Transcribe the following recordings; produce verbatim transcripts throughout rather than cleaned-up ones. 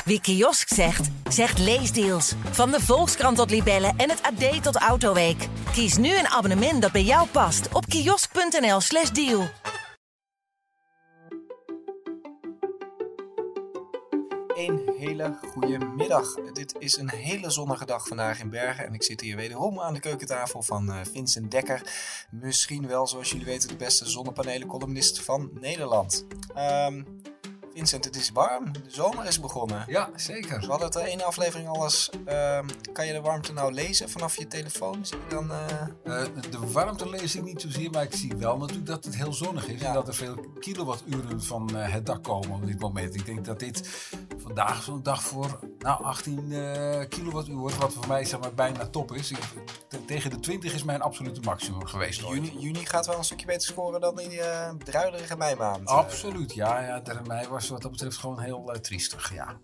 Wie kiosk zegt, zegt leesdeals. Van de Volkskrant tot Libellen en het A D tot Autoweek. Kies nu een abonnement dat bij jou past op kiosk.nl slash deal. Een hele goede middag. Dit is een hele zonnige dag vandaag in Bergen en ik zit hier wederom aan de keukentafel van uh, Vincent Dekker. Misschien wel, zoals jullie weten, de beste zonnepanelencolumnist van Nederland. Um, Vincent, het is warm. De zomer is begonnen. Ja, zeker. We hadden het de ene aflevering al eens. Uh, kan je de warmte nou lezen vanaf je telefoon? Zie je dan, uh... Uh, de, de warmte lees ik niet zozeer, maar ik zie wel natuurlijk dat het heel zonnig is. Ja. En dat er veel kilowatturen van uh, het dak komen op dit moment. Ik denk dat dit vandaag zo'n dag voor nou, achttien uh, kilowattuur wordt. Wat voor mij zeg maar, bijna top is. Ik, te, tegen de twintig is mijn absolute maximum geweest. Juni, juni gaat wel een stukje beter scoren dan die uh, druilerige meimaand. Absoluut, ja. ja de mei was wat dat betreft gewoon heel uh, triestig, ja.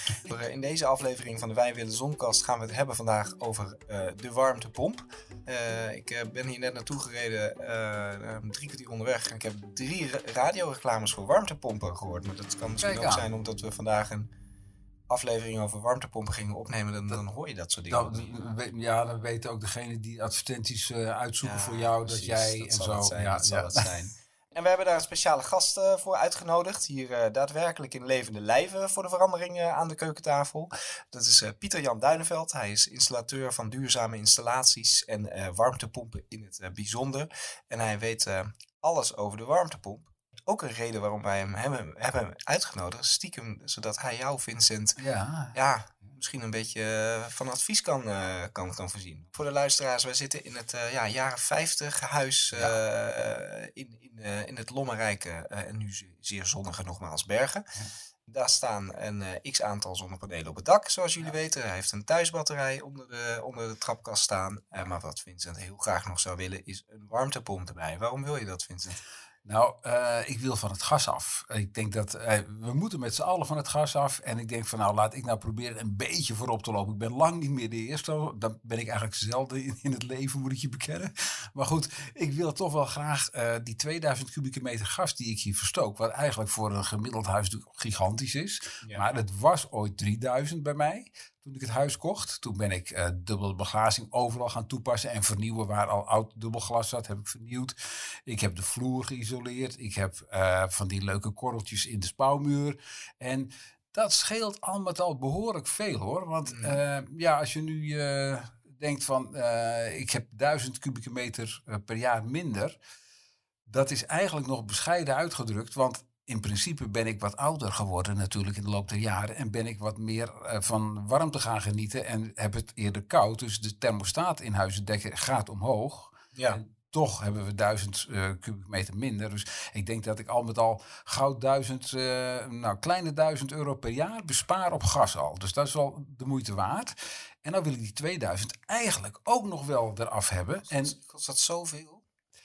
In deze aflevering van de Wij Willen Zonkast gaan we het hebben vandaag over uh, de warmtepomp. Uh, ik uh, ben hier net naartoe gereden, uh, drie kwartier onderweg. En ik heb drie ra- radioreclames voor warmtepompen gehoord. Maar dat kan misschien Kijk ook aan. zijn omdat we vandaag een aflevering over warmtepompen gingen opnemen. Dan, dan hoor je dat soort dingen. Dan, ja, dan weten ook degene die advertenties uh, uitzoeken ja, voor jou precies, dat jij dat en zal zo. Het zijn, ja, dat zal ja. het zijn. En we hebben daar een speciale gast uh, voor uitgenodigd. Hier uh, daadwerkelijk in levende lijven voor de verandering uh, aan de keukentafel. Dat is uh, Pieter-Jan Duinenveld. Hij is installateur van duurzame installaties en uh, warmtepompen in het uh, bijzonder. En hij weet uh, alles over de warmtepomp. Ook een reden waarom wij hem hebben, hebben uitgenodigd. Stiekem, zodat hij jou, Vincent, ja. Ja, misschien een beetje van advies kan, uh, kan, kan voorzien. Voor de luisteraars, wij zitten in het uh, ja, jaren vijftig huis uh, ja. uh, in, in, uh, in het lommerrijke uh, en nu zeer zonnige nogmaals Bergen. Ja. Daar staan een uh, x-aantal zonnepanelen op het dak, zoals jullie ja. weten. Hij heeft een thuisbatterij onder de, onder de trapkast staan. Uh, maar wat Vincent heel graag nog zou willen, is een warmtepomp erbij. Waarom wil je dat, Vincent? Nou, uh, ik wil van het gas af. Ik denk dat uh, we moeten met z'n allen van het gas af. En ik denk van nou, laat ik nou proberen een beetje voorop te lopen. Ik ben lang niet meer de eerste. Dan ben ik eigenlijk zelden in, in het leven, moet ik je bekennen. Maar goed, ik wil toch wel graag uh, die tweeduizend kubieke meter gas die ik hier verstook. Wat eigenlijk voor een gemiddeld huis natuurlijk gigantisch is. Ja. Maar het was ooit drieduizend bij mij. Toen ik het huis kocht, toen ben ik uh, dubbele beglazing overal gaan toepassen en vernieuwen. Waar al oud dubbelglas zat, heb ik vernieuwd. Ik heb de vloer geïsoleerd. Ik heb uh, van die leuke korreltjes in de spouwmuur. En dat scheelt al met al behoorlijk veel hoor. Want uh, ja, als je nu uh, denkt van uh, ik heb duizend kubieke meter uh, per jaar minder. Dat is eigenlijk nog bescheiden uitgedrukt, want in principe ben ik wat ouder geworden natuurlijk in de loop der jaren. En ben ik wat meer uh, van warmte gaan genieten. En heb het eerder koud. Dus de thermostaat in Huizen Dekker gaat omhoog. Ja. En toch hebben we duizend uh, kubieke meter minder. Dus ik denk dat ik al met al gauw duizend, uh, nou kleine duizend euro per jaar bespaar op gas al. Dus dat is wel de moeite waard. En dan wil ik die tweeduizend eigenlijk ook nog wel eraf hebben. Kost, en kost dat zoveel?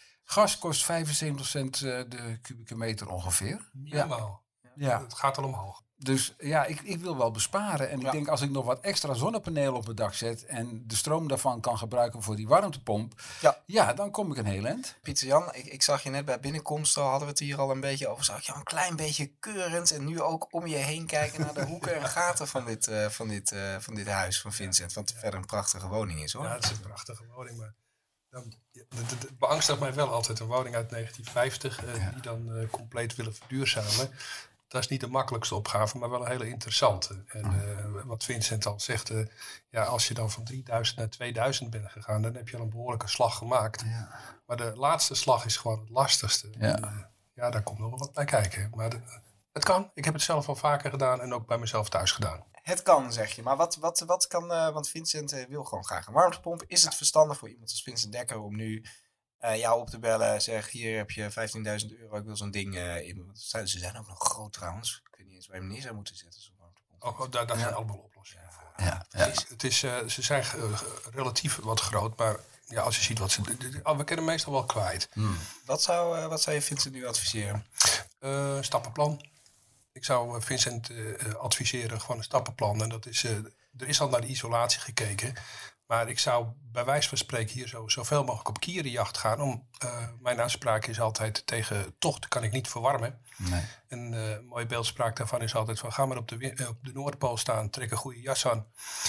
Gas kost vijfenzeventig cent de kubieke meter ongeveer. Helemaal. Ja. Ja. Het gaat al omhoog. Dus ja, ik, ik wil wel besparen. En ja. ik denk als ik nog wat extra zonnepanelen op mijn dak zet en de stroom daarvan kan gebruiken voor die warmtepomp. Ja, ja dan kom ik een heel eind. Pieter-Jan, ik, ik zag je net bij binnenkomst al, hadden we het hier al een beetje over. Zag je al een klein beetje keurend en nu ook om je heen kijken naar de hoeken en gaten van dit, uh, van dit, uh, van dit huis van Vincent. Wat ja. verder een prachtige woning is hoor. Ja, het is een prachtige woning, maar dan, het beangstigt mij wel altijd. Een woning uit negentien vijftig uh, ja. die dan uh, compleet willen verduurzamen. Dat is niet de makkelijkste opgave, maar wel een hele interessante. En uh, wat Vincent al zegt, uh, ja, als je dan van drieduizend naar tweeduizend bent gegaan, dan heb je al een behoorlijke slag gemaakt. Ja. Maar de laatste slag is gewoon het lastigste. Ja, en, uh, ja daar komt nog wel wat bij kijken. Maar de, het kan. Ik heb het zelf al vaker gedaan en ook bij mezelf thuis gedaan. Het kan, zeg je. Maar wat, wat, wat kan... Uh, want Vincent uh, wil gewoon graag een warmtepomp. Is het verstandig voor iemand als Vincent Dekker om nu uh, jou op te bellen? Zeg, hier heb je vijftienduizend euro. Ik wil zo'n ding uh, in. Ze zijn ook nog groot trouwens. Ik weet niet eens waar je hem neer zou moeten zetten. Zo'n warmtepomp. Oh, daar, daar ja. zijn allemaal oplossingen ja. voor. Ja. Ja. Het is, het is, uh, ze zijn uh, relatief wat groot, maar ja, als je ziet wat ze... Oh, we kunnen meestal wel kwijt. Hmm. Wat, zou, uh, wat zou je Vincent nu adviseren? Uh, stappenplan. Ik zou Vincent uh, adviseren gewoon een stappenplan. En dat is uh, er is al naar de isolatie gekeken. Maar ik zou bij wijze van spreken hier zo, zoveel mogelijk op kierenjacht gaan. Om, uh, mijn aanspraak is altijd tegen tocht kan ik niet verwarmen. Nee. En uh, een mooie beeldspraak daarvan is altijd van ga maar op de, uh, op de Noordpool staan, trek een goede jas aan.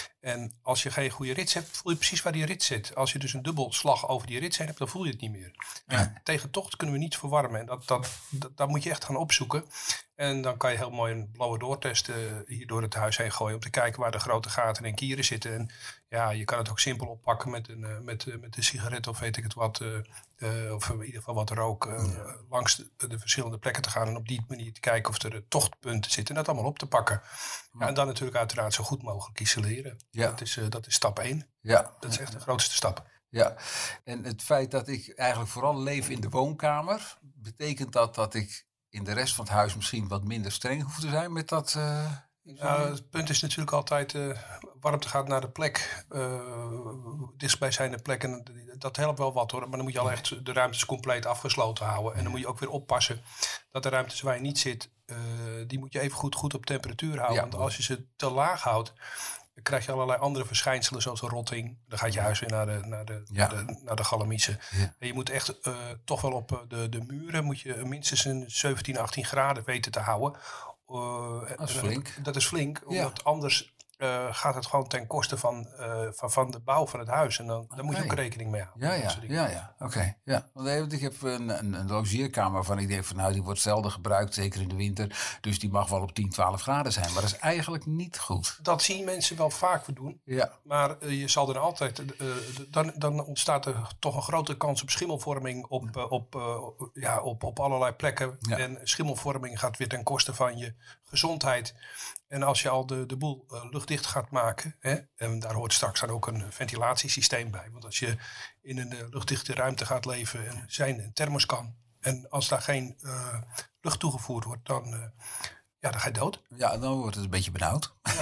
En als je geen goede rits hebt, voel je precies waar die rits zit. Als je dus een dubbelslag over die rits heen hebt, dan voel je het niet meer. Ja. Tegen tocht kunnen we niet verwarmen. En dat, dat, dat, dat moet je echt gaan opzoeken. En dan kan je heel mooi een blower doortest uh, hier door het huis heen gooien. Om te kijken waar de grote gaten en kieren zitten. En ja, je kan het ook simpel oppakken met een, uh, met, uh, met een sigaret of weet ik het wat. Uh, uh, of in ieder geval wat rook. Uh, ja. Langs de, de verschillende plekken te gaan. En op die manier te kijken of er uh, tochtpunten zitten. En dat allemaal op te pakken. Ja. Ja, en dan natuurlijk uiteraard zo goed mogelijk isoleren. Ja. Dat is, uh, dat is stap één. Ja. Dat is echt de grootste stap. Ja, en het feit dat ik eigenlijk vooral leef in de woonkamer. Betekent dat dat ik in de rest van het huis misschien wat minder streng hoef te zijn met dat? Uh, ja, het punt is natuurlijk altijd, uh, warmte gaat naar de plek, uh, dichtstbijzijnde plek. En dat helpt wel wat hoor, maar dan moet je al echt de ruimtes compleet afgesloten houden. En dan moet je ook weer oppassen dat de ruimtes waar je niet zit, uh, die moet je even goed, goed op temperatuur houden. Ja, want als je ze te laag houdt, dan krijg je allerlei andere verschijnselen zoals een rotting. Dan gaat je huis weer naar de, naar de, ja. naar de, naar de galamiezen. Ja. En je moet echt uh, toch wel op de, de muren moet je minstens een zeventien, achttien graden weten te houden. Uh, dat is flink. Dat is flink, omdat ja. anders uh, gaat het gewoon ten koste van, uh, van, van de bouw van het huis. En dan, dan okay. moet je ook rekening mee houden. Ja, ja, ja, ja. oké. Okay. Ja. Want ik heb een, een, een logeerkamer waarvan ik denk van nou die wordt zelden gebruikt, zeker in de winter. Dus die mag wel op tien, twaalf graden zijn. Maar dat is eigenlijk niet goed. Dat zien mensen wel vaker doen. Ja. Maar uh, je zal er altijd, uh, dan, dan ontstaat er toch een grote kans op schimmelvorming op, uh, op, uh, ja, op, op allerlei plekken. Ja. En schimmelvorming gaat weer ten koste van je gezondheid. En als je al de, de boel uh, luchtdicht gaat maken, hè, en daar hoort straks dan ook een ventilatiesysteem bij. Want als je in een uh, luchtdichte ruimte gaat leven en zijn een thermoskan. En als daar geen uh, lucht toegevoerd wordt, dan, uh, ja, dan ga je dood. Ja, dan wordt het een beetje benauwd. Ja.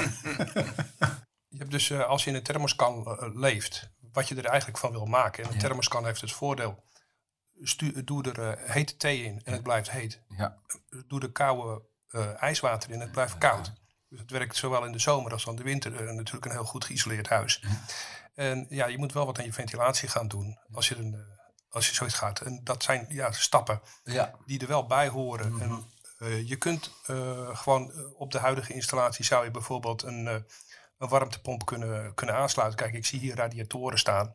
Je hebt dus, uh, als je in een thermoskan uh, leeft, wat je er eigenlijk van wil maken. En een ja. thermoskan heeft het voordeel. Stu- doe er uh, hete thee in en ja. het blijft heet. Ja. Doe er koude uh, ijswater in en het blijft ja. koud. Dus het werkt zowel in de zomer als in de winter. Uh, natuurlijk een heel goed geïsoleerd huis. Ja. En ja, je moet wel wat aan je ventilatie gaan doen als je, een, uh, als je zoiets gaat. En dat zijn ja, stappen ja. die er wel bij horen. Mm-hmm. En, uh, je kunt uh, gewoon uh, op de huidige installatie zou je bijvoorbeeld een, uh, een warmtepomp kunnen, kunnen aansluiten. Kijk, ik zie hier radiatoren staan.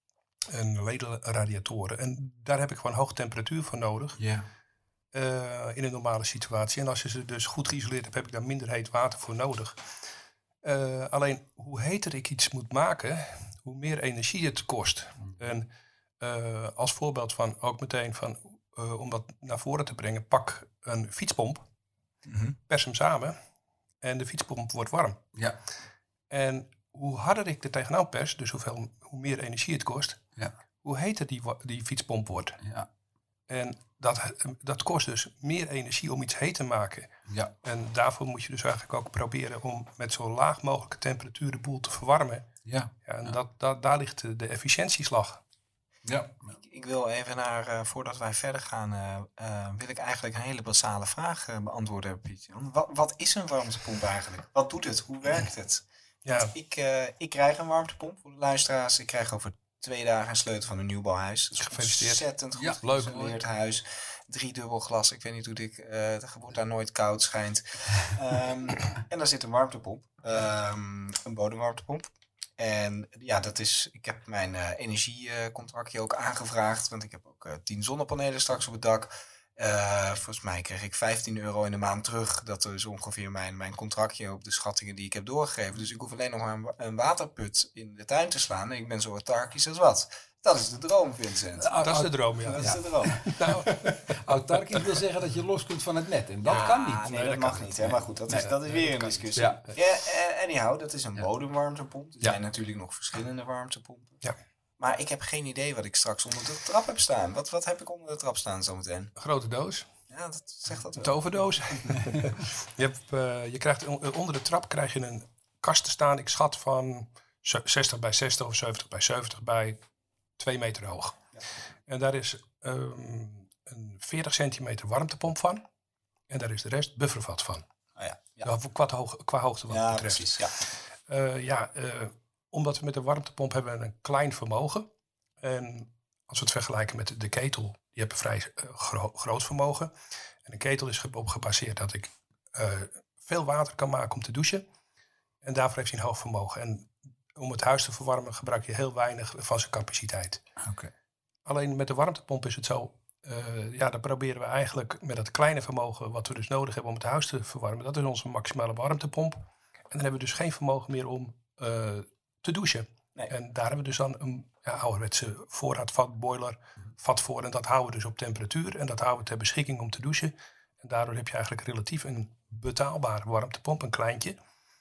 En ledenradiatoren. En daar heb ik gewoon hoge temperatuur voor nodig. Ja. Uh, in een normale situatie. En als je ze dus goed geïsoleerd hebt, heb ik daar minder heet water voor nodig. Uh, alleen, hoe heter ik iets moet maken, hoe meer energie het kost. Mm. En uh, als voorbeeld van, ook meteen van, uh, om dat naar voren te brengen, pak een fietspomp, mm-hmm. pers hem samen en de fietspomp wordt warm. Ja. En hoe harder ik er tegenaan pers, dus hoeveel, hoe meer energie het kost, ja. hoe heter die, die fietspomp wordt. Ja. En dat, dat kost dus meer energie om iets heet te maken. Ja. En daarvoor moet je dus eigenlijk ook proberen om met zo laag mogelijke temperatuur de boel te verwarmen. Ja. Ja, en ja. Dat, dat, daar ligt de, de efficiëntieslag. Ja. Ik, ik wil even naar, uh, voordat wij verder gaan, uh, uh, wil ik eigenlijk een hele basale vraag uh, beantwoorden, Piet-Jan. Wat, wat is een warmtepomp eigenlijk? Wat doet het? Hoe werkt het? Ja. Ik, uh, ik krijg een warmtepomp voor de luisteraars. Ik krijg over twee dagen een sleutel van een nieuwbouwhuis. Dat is gefeliciteerd. Ontzettend goed ja, geïsoleerd huis. Driedubbel glas. Ik weet niet hoe dik. Uh, het wordt daar nooit koud schijnt. Um, en daar zit een warmtepomp. Um, een bodemwarmtepomp. En ja, dat is. Ik heb mijn uh, energiecontractje ook aangevraagd. Want ik heb ook uh, tien zonnepanelen straks op het dak. Uh, volgens mij kreeg ik vijftien euro in de maand terug. Dat is ongeveer mijn, mijn contractje op de schattingen die ik heb doorgegeven. Dus ik hoef alleen nog maar een, een waterput in de tuin te slaan. En ik ben zo autarkisch als wat. Dat is de droom, Vincent. Dat is de droom, ja. Dat ja. is de droom. Nou, autarkisch wil zeggen dat je los kunt van het net. En dat ja, kan niet. Nee, nee dat, dat mag niet. Hè? Maar goed, dat nee, is, dat is weer een discussie. Ja. Ja, uh, anyhow, dat is een ja. bodemwarmtepomp. Er ja. zijn natuurlijk nog verschillende warmtepompen. Ja. Maar ik heb geen idee wat ik straks onder de trap heb staan. Wat, wat heb ik onder de trap staan zometeen? Een grote doos. Ja, dat zegt dat wel. Een toverdoos. je, hebt, uh, je krijgt onder de trap krijg je een kast te staan. Ik schat van zestig bij zestig of zeventig bij zeventig bij twee meter hoog. Ja. En daar is um, een veertig centimeter warmtepomp van. En daar is de rest buffervat van. Oh ja. Ja. Nou, qua, hoog, qua hoogte wat ja, betreft. Precies, ja. Uh, ja, uh, omdat we met de warmtepomp hebben een klein vermogen. En als we het vergelijken met de ketel, die hebben een vrij uh, gro- groot vermogen. En een ketel is op gebaseerd dat ik uh, veel water kan maken om te douchen. En daarvoor heeft hij een hoog vermogen. En om het huis te verwarmen gebruik je heel weinig van zijn capaciteit. Okay. Alleen met de warmtepomp is het zo. Uh, ja, dan proberen we eigenlijk met dat kleine vermogen wat we dus nodig hebben om het huis te verwarmen. Dat is onze maximale warmtepomp. En dan hebben we dus geen vermogen meer om uh, te douchen. Nee. En daar hebben we dus dan een ja, ouderwetse voorraadvatboiler vat voor. En dat houden we dus op temperatuur. En dat houden we ter beschikking om te douchen. En daardoor heb je eigenlijk relatief een betaalbare warmtepomp, een kleintje.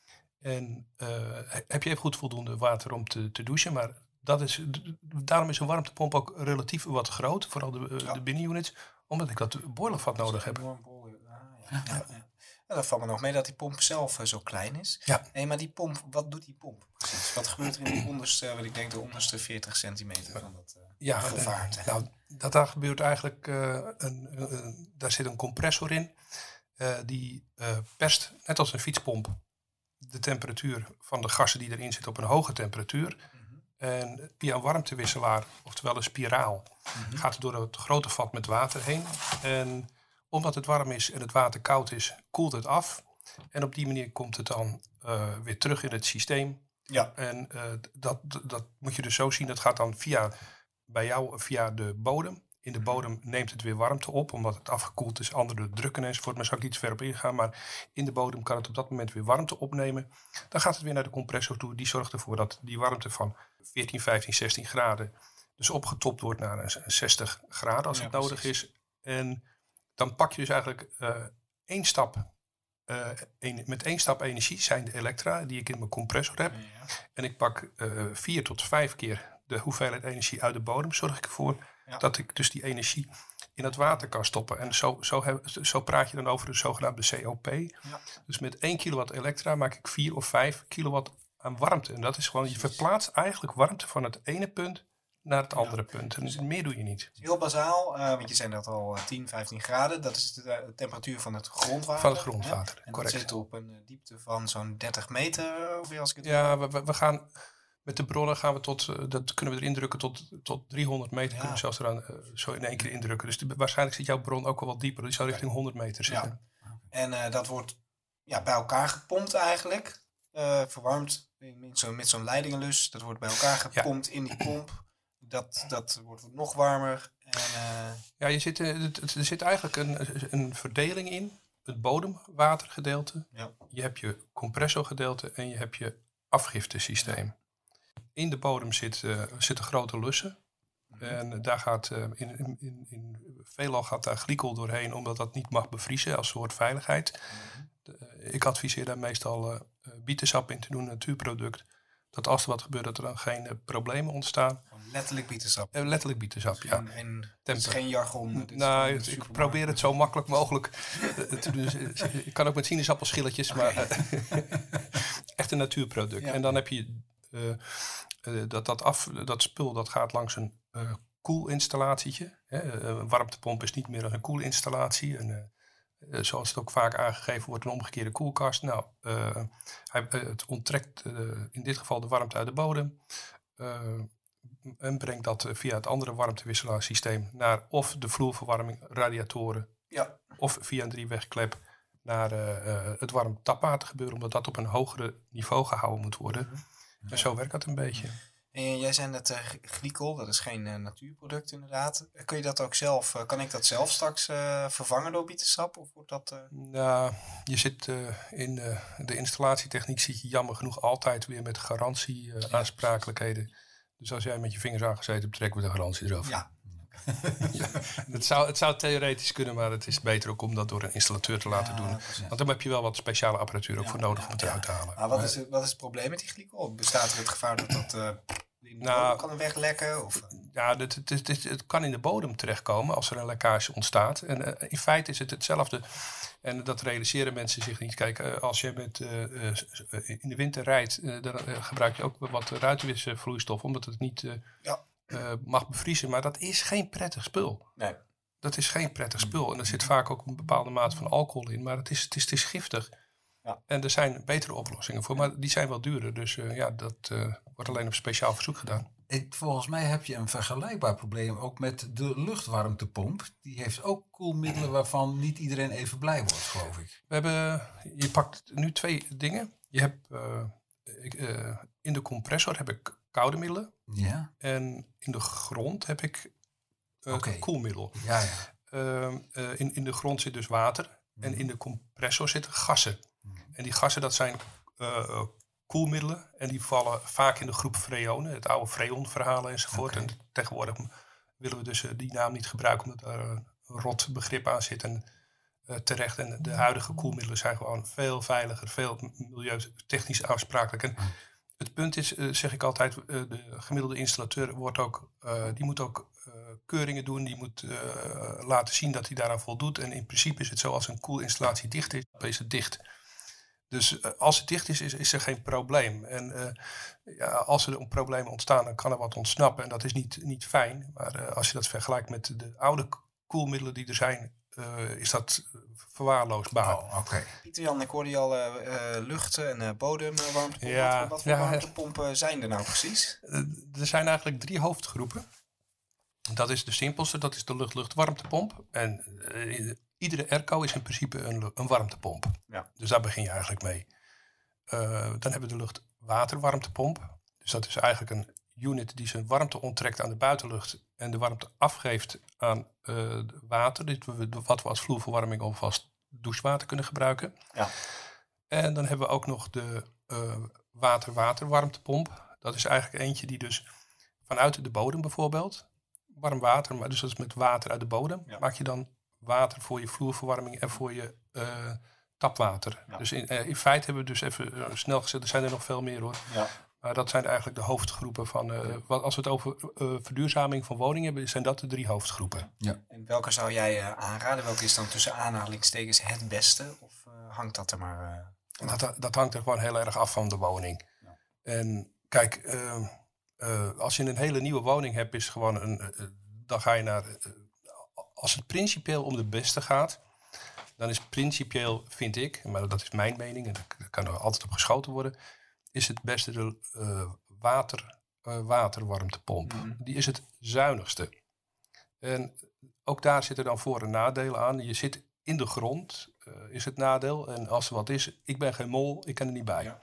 En uh, heb je even goed voldoende water om te, te douchen. Maar dat is, daarom is een warmtepomp ook relatief wat groot. Vooral de, uh, ja. de binnenunits. Omdat ik dat boilervat nodig heb. Ah, ja. Ja, ja. Ja, dat valt me nog mee dat die pomp zelf uh, zo klein is. Ja. Nee, maar die pomp, wat doet die pomp precies? Wat gebeurt er in die onderste, wat ik denk de onderste veertig centimeter van dat uh, ja, gevaarte? Uh, nou, dat daar gebeurt eigenlijk, uh, een, een, een, daar zit een compressor in. Uh, die uh, perst, net als een fietspomp, de temperatuur van de gassen die erin zitten op een hoge temperatuur. Mm-hmm. En via een warmtewisselaar, oftewel een spiraal, mm-hmm. gaat het door het grote vat met water heen. En omdat het warm is en het water koud is, koelt het af. En op die manier komt het dan uh, weer terug in het systeem. Ja. En uh, dat, dat moet je dus zo zien. Dat gaat dan via, bij jou via de bodem. In de bodem neemt het weer warmte op, omdat het afgekoeld is, andere drukken enzovoort. Maar daar zal ik iets verder op ingaan. Maar in de bodem kan het op dat moment weer warmte opnemen. Dan gaat het weer naar de compressor toe. Die zorgt ervoor dat die warmte van veertien, vijftien, zestien graden dus opgetopt wordt naar een zestig graden als ja, het nodig precies. is. En dan pak je dus eigenlijk uh, één stap, uh, een, met één stap energie, zijn de elektra die ik in mijn compressor heb. Ja. En ik pak uh, vier tot vijf keer de hoeveelheid energie uit de bodem. Zorg ik ervoor ja. dat ik dus die energie in het water kan stoppen. En zo, zo, heb, zo praat je dan over de zogenaamde C O P. Ja. Dus met één kilowatt elektra maak ik vier of vijf kilowatt aan warmte. En dat is gewoon, je verplaatst eigenlijk warmte van het ene punt naar het andere ja. punt. En dus meer doe je niet. Heel bazaal, uh, want je zei dat al tien, vijftien graden. Dat is de, de temperatuur van het grondwater. Van het grondwater, en correct. dat zit op een diepte van zo'n dertig meter. Of als ik het ja, we, we gaan met de bronnen gaan we tot, uh, dat kunnen we erin drukken tot, tot driehonderd meter. Ja. Kunnen we zelfs eraan uh, zo in één keer indrukken. Dus de, waarschijnlijk zit jouw bron ook al wat dieper. Die zou richting honderd meter zitten. Ja. En uh, dat wordt ja, bij elkaar gepompt eigenlijk. Uh, verwarmd met, zo, met zo'n leidingenlus. Dat wordt bij elkaar gepompt ja. in die pomp. Dat, dat wordt nog warmer. En, uh... Ja, je zit, er zit eigenlijk een, een verdeling in. Het bodemwatergedeelte. Ja. Je hebt je compressorgedeelte en je hebt je afgiftesysteem. In de bodem zit, uh, zitten grote lussen. Mm-hmm. En daar gaat uh, in, in, in, in veelal gaat daar glycol doorheen, omdat dat niet mag bevriezen als soort veiligheid. Mm-hmm. De, uh, ik adviseer daar meestal uh, bietensap in te doen, een natuurproduct. Dat als er wat gebeurt, dat er dan geen uh, problemen ontstaan. Letterlijk bietensap. Uh, letterlijk bietensap, ja. En, en het is geen jargon. N- nou, ik super probeer het zo makkelijk mogelijk uh, te doen. Ik kan ook met sinaasappelschilletjes, okay. maar uh, echt een natuurproduct. Ja. En dan heb je uh, uh, dat, dat, af, dat spul dat gaat langs een uh, koelinstallatietje. Hè. Uh, een warmtepomp is niet meer dan een koelinstallatie. En, uh, Uh, zoals het ook vaak aangegeven wordt, een omgekeerde koelkast. Nou, uh, hij, uh, het onttrekt uh, in dit geval de warmte uit de bodem. Uh, en brengt dat uh, via het andere warmtewisselaarsysteem naar of de vloerverwarming, radiatoren. Ja. Of via een driewegklep naar uh, uh, het warm tapwater gebeuren. Omdat dat op een hogere niveau gehouden moet worden. Mm-hmm. En ja. zo werkt dat een beetje. En jij zei net uh, glycol, dat is geen uh, natuurproduct inderdaad. Kun je dat ook zelf, uh, kan ik dat zelf straks uh, vervangen door bietensap? Of wordt dat... Uh... Nou, je zit uh, in uh, de installatietechniek zit je jammer genoeg altijd weer met garantie uh, ja, aansprakelijkheden. Dus als jij met je vingers aangezeten hebt, trekken we de garantie erover. Ja. ja. het, zou, het zou theoretisch kunnen, maar het is beter ook om dat door een installateur te laten ja, doen. Precies. Want dan heb je wel wat speciale apparatuur ook ja, voor nodig ja, om het ja. eruit te halen. Maar wat is, het, wat is het probleem met die glycol? Bestaat er het gevaar dat dat uh, in de nou, bodem kan weglekken? Of? Ja, het, het, het, het kan in de bodem terechtkomen als er een lekkage ontstaat. En uh, in feite is het hetzelfde. En dat realiseren mensen zich niet. Kijk, uh, als je met, uh, uh, in de winter rijdt, uh, dan uh, gebruik je ook wat ruitenwisvloeistof, omdat het niet... Uh, ja. Uh, mag bevriezen, maar dat is geen prettig spul. Nee. Dat is geen prettig spul. En er zit vaak ook een bepaalde mate van alcohol in, maar het is, het is, het is giftig. Ja. En er zijn betere oplossingen voor, maar die zijn wel duurder. Dus uh, ja, dat uh, wordt alleen op speciaal verzoek gedaan. Ik, volgens mij heb je een vergelijkbaar probleem ook met de luchtwarmtepomp. Die heeft ook koelmiddelen waarvan niet iedereen even blij wordt, geloof ik. We hebben, je pakt nu twee dingen. Je hebt uh, ik, uh, in de compressor heb ik koude middelen. Ja. En in de grond heb ik uh, okay. koelmiddel. Ja, ja. Uh, uh, in, in de grond zit dus water. Mm. En in de compressor zitten gassen. Mm. En die gassen, dat zijn uh, koelmiddelen. En die vallen vaak in de groep freonen. Het oude freon-verhalen enzovoort. Okay. En tegenwoordig willen we dus uh, die naam niet gebruiken, omdat er een rot begrip aan zit. En uh, terecht. En de huidige koelmiddelen zijn gewoon veel veiliger, veel milieutechnisch aansprakelijk. En mm. het punt is, uh, zeg ik altijd, uh, de gemiddelde installateur wordt ook, uh, die moet ook uh, keuringen doen. Die moet uh, laten zien dat hij daaraan voldoet. En in principe is het zo, als een koelinstallatie dicht is, dan is het dicht. Dus uh, als het dicht is, is, is er geen probleem. En uh, ja, als er problemen ontstaan, dan kan er wat ontsnappen. En dat is niet, niet fijn. Maar uh, als je dat vergelijkt met de oude koelmiddelen die er zijn, uh, is dat verwaarloosbaar. Oh, okay. Pieter-Jan, ik hoorde je al uh, uh, lucht en uh, bodemwarmtepompen. Ja, wat wat voor ja, warmtepompen zijn er nou precies? Uh, er zijn eigenlijk drie hoofdgroepen. Dat is de simpelste, dat is de lucht-lucht-warmtepomp. En uh, iedere airco is in principe een, een warmtepomp. Ja. Dus daar begin je eigenlijk mee. Uh, dan hebben we de lucht-water-warmtepomp. Dus dat is eigenlijk een unit die zijn warmte onttrekt aan de buitenlucht en de warmte afgeeft aan uh, water. Dit we, wat we als vloerverwarming of als douchewater kunnen gebruiken. Ja. En dan hebben we ook nog de uh, water-water-warmtepomp. Dat is eigenlijk eentje die dus vanuit de bodem bijvoorbeeld, warm water, maar dus dat is met water uit de bodem, ja. maak je dan water voor je vloerverwarming en voor je uh, tapwater. Ja. Dus in, uh, in feite hebben we dus even uh, snel gezet, er zijn er nog veel meer hoor. Ja. Maar dat zijn eigenlijk de hoofdgroepen van, uh, wat, als we het over uh, verduurzaming van woningen hebben, zijn dat de drie hoofdgroepen. Ja. En welke zou jij uh, aanraden? Welke is dan tussen aanhalingstekens het beste? Of uh, hangt dat er maar... Uh, dat, dat hangt er gewoon heel erg af van de woning. Ja. En kijk, uh, uh, als je een hele nieuwe woning hebt, is gewoon een, uh, dan ga je naar... Uh, als het principieel om de beste gaat, dan is principieel, vind ik, maar dat is mijn mening, en daar kan er altijd op geschoten worden, is het beste de uh, water, uh, waterwarmtepomp. Mm-hmm. Die is het zuinigste. En ook daar zitten dan voor- en nadelen aan. Je zit in de grond, uh, is het nadeel. En als er wat is, ik ben geen mol, ik kan er niet bij. Ja.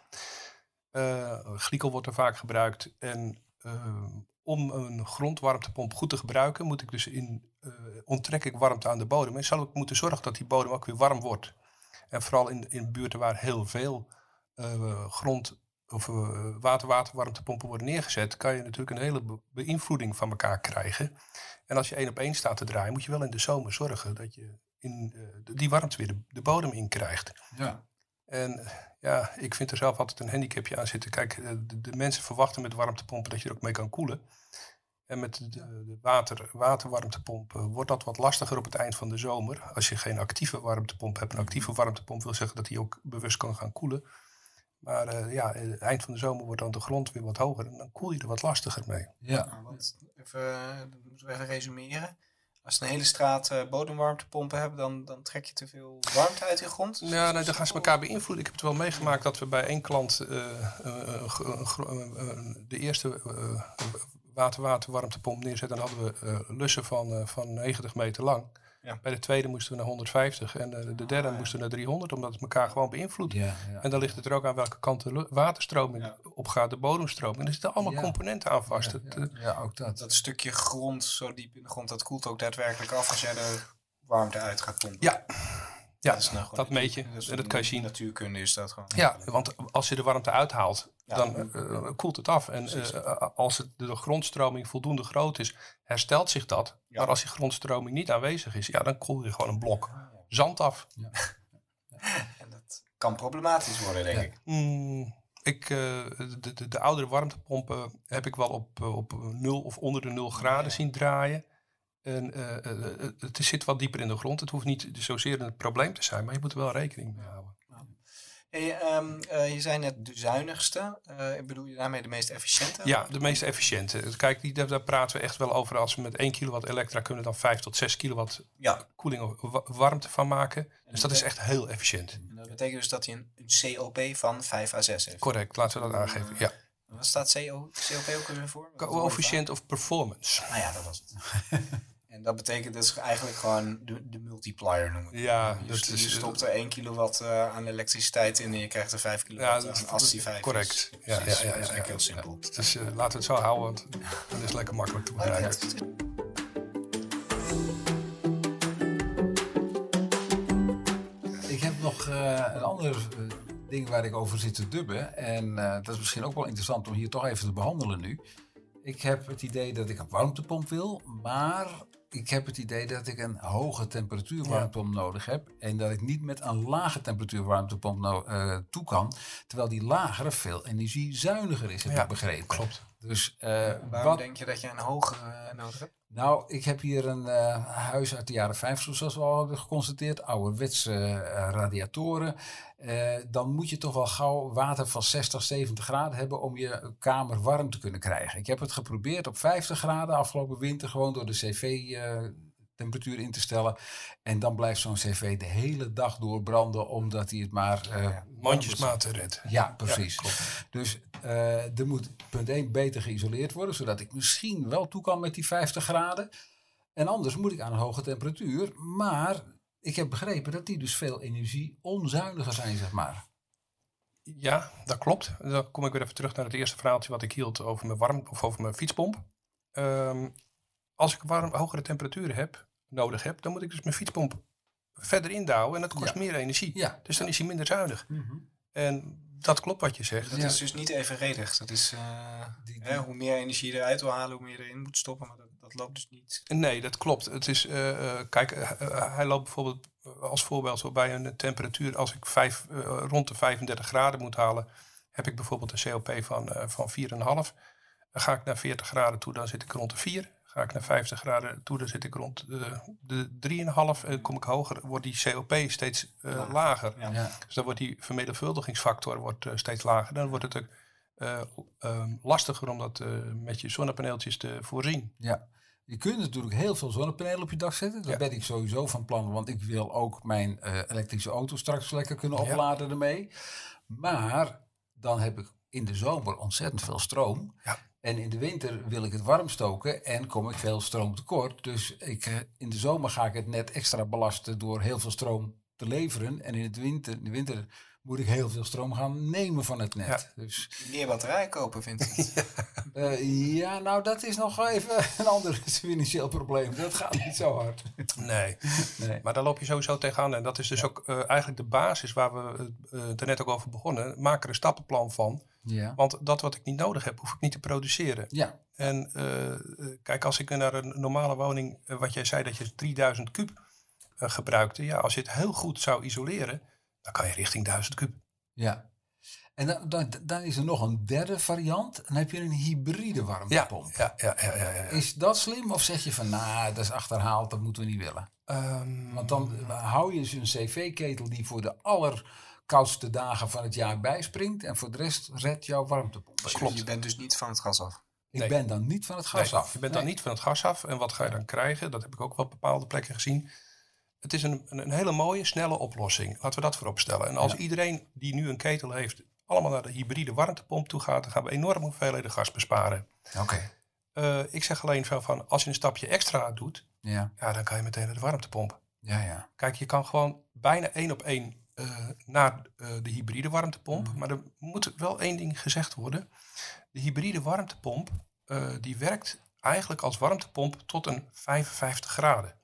Uh, glycol wordt er vaak gebruikt. En uh, om een grondwarmtepomp goed te gebruiken, moet ik dus in, uh, onttrek ik warmte aan de bodem. En zal ik moeten zorgen dat die bodem ook weer warm wordt. En vooral in, in buurten waar heel veel uh, grond of uh, water-waterwarmtepompen worden neergezet, kan je natuurlijk een hele be- beïnvloeding van elkaar krijgen. En als je één op één staat te draaien, moet je wel in de zomer zorgen dat je in, uh, die warmte weer de, de bodem in krijgt. Ja. En ja, ik vind er zelf altijd een handicapje aan zitten. Kijk, de, de mensen verwachten met warmtepompen dat je er ook mee kan koelen. En met de, de water, waterwarmtepomp uh, wordt dat wat lastiger op het eind van de zomer. Als je geen actieve warmtepomp hebt. Een actieve warmtepomp wil zeggen dat hij ook bewust kan gaan koelen. Maar uh, ja, het eind van de zomer wordt dan de grond weer wat hoger. En dan koel je er wat lastiger mee. Ja, want even, uh, moeten we even resumeren. Als ze een hele straat uh, bodemwarmtepompen hebben, dan, dan trek je te veel warmte uit je grond? Ja, nee, dan gaan ze elkaar beïnvloeden. Ik heb het wel meegemaakt dat we bij één klant uh, uh, uh, uh, uh, de eerste uh, water-water-warmtepomp neerzetten. Dan hadden we uh, lussen van, uh, van negentig meter lang. Ja. Bij de tweede moesten we naar honderdvijftig en uh, de derde ah, ja. moesten we naar driehonderd, omdat het elkaar gewoon beïnvloedt. Ja, ja. En dan ligt het er ook aan welke kant de waterstroming ja. op gaat, de bodemstroming. En er zitten allemaal ja. componenten aan vast. Ja, ja. ja, ook dat. Dat stukje grond, zo diep in de grond, dat koelt ook daadwerkelijk af als jij er warmte uit gaat pompen. Ja, ja dat, is nou dat meet je. Dat, dat kan je zien. Natuurkunde is dat gewoon. Ja, want als je de warmte uithaalt, ja, dan uh, koelt het af. En uh, als het, de grondstroming voldoende groot is, herstelt zich dat. Ja. Maar als die grondstroming niet aanwezig is, ja, dan koel je gewoon een blok zand af. Ja. En dat kan problematisch worden, denk ja. ik. Mm, ik uh, de, de, de oudere warmtepompen heb ik wel op, op nul of onder de nul graden ja. zien draaien. En uh, uh, het zit wat dieper in de grond. Het hoeft niet zozeer een probleem te zijn, maar je moet er wel rekening mee houden. Hey, um, uh, je zei net de zuinigste. Uh, bedoel je daarmee de meest efficiënte? Ja, de meest efficiënte. Kijk, die, daar praten we echt wel over. Als we met één kilowatt elektra kunnen dan vijf tot zes kilowatt ja. koeling of warmte van maken. Dus dat is echt heel efficiënt. En dat betekent dus dat hij een, een C O P van vijf à zes heeft. Correct, laten we dat aangeven, ja. Wat staat C O P ook weer voor? Coefficient of performance. Nou ja, dat was het. En dat betekent dus eigenlijk gewoon de, de multiplier noemen. Ja, je, dat je is, stopt er één kilowatt uh, aan elektriciteit in en je krijgt er vijf kilowatt ja, aan als die vijf correct. is. Ja, ja, ja, ja, dat is eigenlijk ja, heel simpel. Ja. Dus uh, laten we het zo houden, want dat is lekker makkelijk te begrijpen. Ik heb nog uh, een ander uh, ding waar ik over zit te dubben. En uh, dat is misschien ook wel interessant om hier toch even te behandelen nu. Ik heb het idee dat ik een warmtepomp wil, maar ik heb het idee dat ik een hoge temperatuur warmtepomp ja. nodig heb. En dat ik niet met een lage temperatuur warmtepomp no- uh, toe kan. Terwijl die lagere veel energiezuiniger is, heb ja, ik begrepen. Klopt. Dus, uh, Waarom wat... denk je dat je een hoge uh, nodig hebt? Nou, ik heb hier een uh, huis uit de jaren vijftig, zoals we al hebben geconstateerd. Ouderwetse uh, radiatoren. Uh, dan moet je toch wel gauw water van zestig, zeventig graden hebben om je kamer warm te kunnen krijgen. Ik heb het geprobeerd op vijftig graden afgelopen winter, gewoon door de cv-temperatuur uh, in te stellen. En dan blijft zo'n cv de hele dag door branden, omdat hij het maar... Uh, ja, mondjesmaat redt. Ja, precies. Ja, dus uh, er moet punt één beter geïsoleerd worden, zodat ik misschien wel toe kan met die vijftig graden. En anders moet ik aan een hoge temperatuur, maar... Ik heb begrepen dat die dus veel energie onzuiniger zijn, zeg maar. Ja, dat klopt. Dan kom ik weer even terug naar het eerste verhaaltje wat ik hield over mijn warm of over mijn fietspomp. Um, als ik warm, hogere temperaturen heb, nodig heb, dan moet ik dus mijn fietspomp verder indouwen en dat kost ja. meer energie. Ja. Dus dan is hij minder zuinig. Mm-hmm. En dat klopt wat je zegt. Dat ja. is dus niet evenredig. Dat is, uh, die, die... Hè, hoe meer energie je eruit wil halen, hoe meer je erin moet stoppen. Maar dat, dat loopt dus niet. Nee, dat klopt. Het is, uh, uh, kijk, uh, uh, hij loopt bijvoorbeeld uh, als voorbeeld zo bij een temperatuur. Als ik vijf, uh, rond de vijfendertig graden moet halen, heb ik bijvoorbeeld een C O P van, uh, van vier komma vijf. Dan ga ik naar veertig graden toe, dan zit ik rond de vier. Ga ik naar vijftig graden toe, dan zit ik rond de, de drie komma vijf. En kom ik hoger, wordt die C O P steeds uh, lager. lager. Ja. Ja. Dus dan wordt die vermenigvuldigingsfactor wordt, uh, steeds lager. Dan wordt het ook uh, um, lastiger om dat uh, met je zonnepaneeltjes te voorzien. Ja. Je kunt natuurlijk heel veel zonnepanelen op je dak zetten. Dat ja. ben ik sowieso van plan, want ik wil ook mijn uh, elektrische auto straks lekker kunnen opladen ja. ermee. Maar dan heb ik in de zomer ontzettend veel stroom. Ja. En in de winter wil ik het warm stoken en kom ik veel stroom tekort. Dus ik, in de zomer ga ik het net extra belasten door heel veel stroom te leveren. En in, het winter, in de winter moet ik heel veel stroom gaan nemen van het net. Ja. Dus, meer batterijen kopen, vind ik. ja. Uh, ja, nou dat is nog even een ander financieel probleem. Dat gaat niet zo hard. Nee, nee. Maar daar loop je sowieso tegenaan. En dat is dus ja. ook uh, eigenlijk de basis waar we uh, er net ook over begonnen. Maak er een stappenplan van. Ja. Want dat wat ik niet nodig heb, hoef ik niet te produceren. Ja. En uh, kijk, als ik naar een normale woning, uh, wat jij zei dat je drieduizend kuub uh, gebruikte. Ja, als je het heel goed zou isoleren, dan kan je richting duizend kuub. Ja. En dan, dan, dan is er nog een derde variant. Dan heb je een hybride warmtepomp. Ja, ja, ja, ja, ja, ja. Is dat slim of zeg je van, nou, dat is achterhaald, dat moeten we niet willen? Um, Want dan hou je dus een cv-ketel die voor de allerkoudste dagen van het jaar bijspringt. En voor de rest redt jouw warmtepomp. Klopt. Je bent dus niet van het gas af. Ik nee. ben dan niet van het gas nee, af. Je bent nee. dan niet van het gas af. En wat ga je dan krijgen? Dat heb ik ook wel op bepaalde plekken gezien. Het is een, een hele mooie, snelle oplossing. Laten we dat voorop stellen. En als ja. iedereen die nu een ketel heeft allemaal naar de hybride warmtepomp toe gaat, dan gaan we enorme hoeveelheden gas besparen. Oké. Okay. Uh, ik zeg alleen van, als je een stapje extra doet, ja. Ja, dan kan je meteen naar de warmtepomp. Ja, ja. Kijk, je kan gewoon bijna één op één uh, naar uh, de hybride warmtepomp. Mm. Maar er moet wel één ding gezegd worden. De hybride warmtepomp, uh, die werkt eigenlijk als warmtepomp tot een vijfenvijftig graden.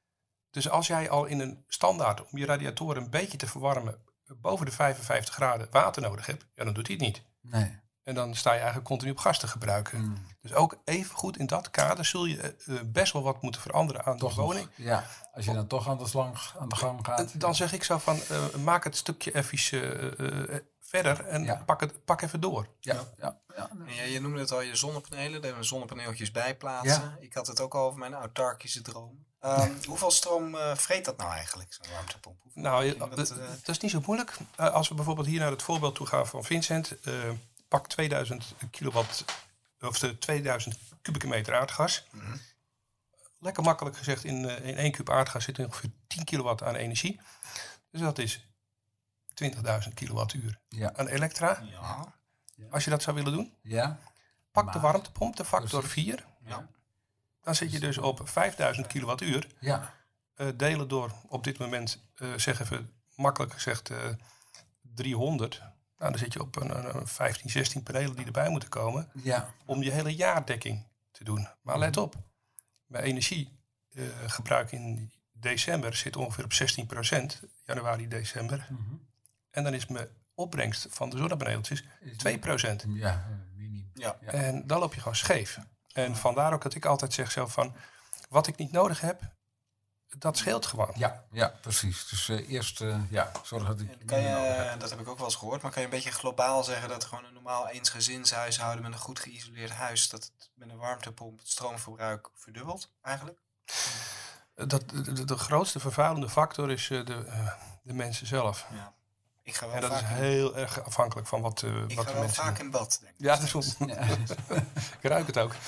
Dus als jij al in een standaard, om je radiatoren een beetje te verwarmen, boven de vijfenvijftig graden water nodig hebt, ja, dan doet hij het niet. Nee. En dan sta je eigenlijk continu op gas te gebruiken. Mm. Dus ook even goed in dat kader zul je uh, best wel wat moeten veranderen aan toch de woning. Nog, ja, als je dan toch aan de, slang, aan de gang gaat. Dan ja. zeg ik zo van, uh, maak het stukje even uh, uh, verder en ja. pak, het, pak even door. Ja. Ja. Ja. Ja. En ja, je noemde het al je zonnepanelen, daar hebben we zonnepaneeltjes bij plaatsen. Ja. Ik had het ook al over mijn autarkische droom. Um, hoeveel stroom uh, vreet dat nou eigenlijk, zo'n warmtepomp? Hoeveel Nou, je, dat, dat, uh... dat is niet zo moeilijk. Uh, als we bijvoorbeeld hier naar het voorbeeld toe gaan van Vincent. Uh, pak tweeduizend kilowatt, of de tweeduizend kubieke meter aardgas. Mm-hmm. Lekker makkelijk gezegd, in, uh, in één kub aardgas zit ongeveer tien kilowatt aan energie. Dus dat is twintigduizend kilowattuur ja. aan elektra. Ja. Als je dat zou willen doen. Ja. Pak maar, de warmtepomp, de factor vier. Ja. Dan zit je dus op vijfduizend kilowattuur. Ja. Uh, delen door op dit moment, uh, zeg even makkelijk gezegd, uh, driehonderd. Nou, dan zit je op een, een vijftien, zestien panelen die erbij moeten komen. Ja. Om je hele jaardekking te doen. Maar let op, mijn energiegebruik uh, in december zit ongeveer op zestien procent. Januari, december. Mm-hmm. En dan is mijn opbrengst van de zonnepaneeltjes twee procent. Ja, minimum. Ja. En dan loop je gewoon scheef. En vandaar ook dat ik altijd zeg zelf van, wat ik niet nodig heb, dat scheelt gewoon. Ja, ja precies. Dus uh, eerst uh, ja, zorg dat ik... Kan je, dat heb ik ook wel eens gehoord, maar kan je een beetje globaal zeggen dat gewoon een normaal eensgezinshuishouden met een goed geïsoleerd huis, dat het met een warmtepomp het stroomverbruik verdubbelt eigenlijk? Dat, de, de grootste vervuilende factor is uh, de, uh, de mensen zelf. Ja. Ik ga wel en dat vaak is in... heel erg afhankelijk van wat, uh, ik wat ga de wel mensen vaak doen. in bad, denk ik. Ja, dat is wel... ja. Ik ruik het ook.